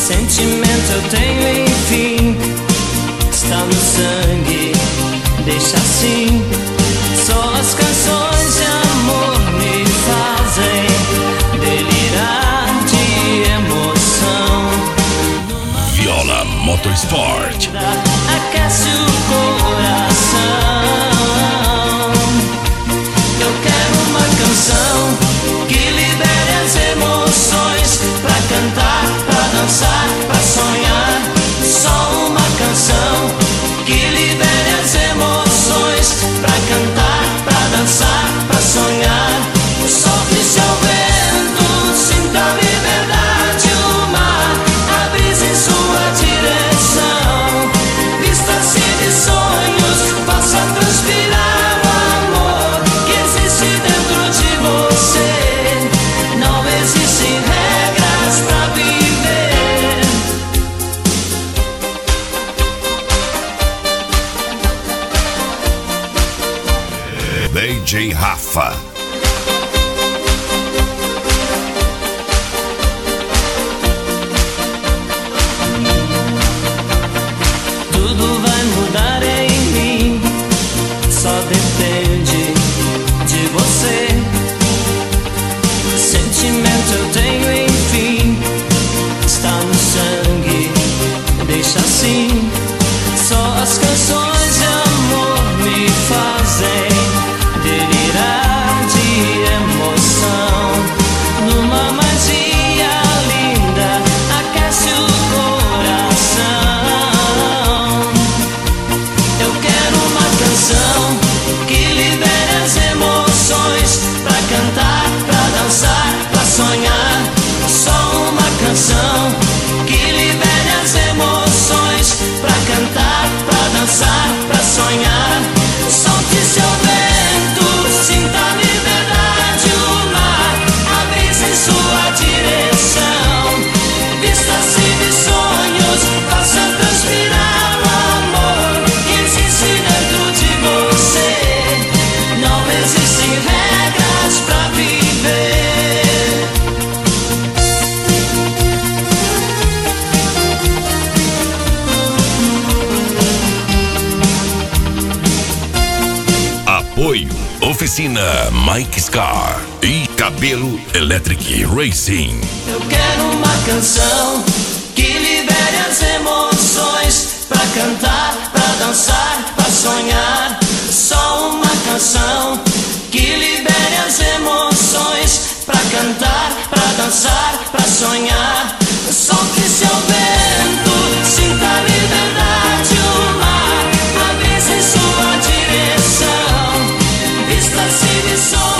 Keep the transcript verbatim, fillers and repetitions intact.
Sentimento eu tenho, enfim, está no sangue, deixa assim. Só as canções de amor me fazem delirar de emoção. Viola Motorsport Aquece o coração. Eu quero uma canção que libere as emoções, pra cantar, pra dançar, pra sonhar. Só uma canção que libere as emoções, pra cantar, pra dançar, pra sonhar. Solte seu vento, sinta a liberdade, o mar, a brisa em sua direção. Vista-se de sonhos, faça transpirar o amor que existe dentro de você. Não existem regras pra viver. D J Rafa. Tudo vai mudar em mim, só depende de você. Sentimento eu tenho, enfim, está no sangue, deixa assim. Só as canções de amor me fazem delirar de emoção. Numa magia linda, aquece o coração. Eu quero uma canção que libere as emoções, pra cantar, pra dançar, pra sonhar. Só uma canção que libere as emoções, pra cantar, pra dançar, pra sonhar. Solte seu vento, sinta a liberdade, o mar, a brisa em sua direção. Vista-se de sonhos, faça transpirar o amor que existe dentro de você. Não existem regras pra viver. Apoio Oficina Mike Scar e Cabelo Electric Racing. Eu quero uma canção que libere as emoções, pra cantar, pra dançar, pra sonhar. Só uma canção que libere as emoções, pra cantar, pra dançar, pra sonhar. Solte seu vento, sinta a liberdade, o mar, a brisa em sua direção. Vista-se de sol.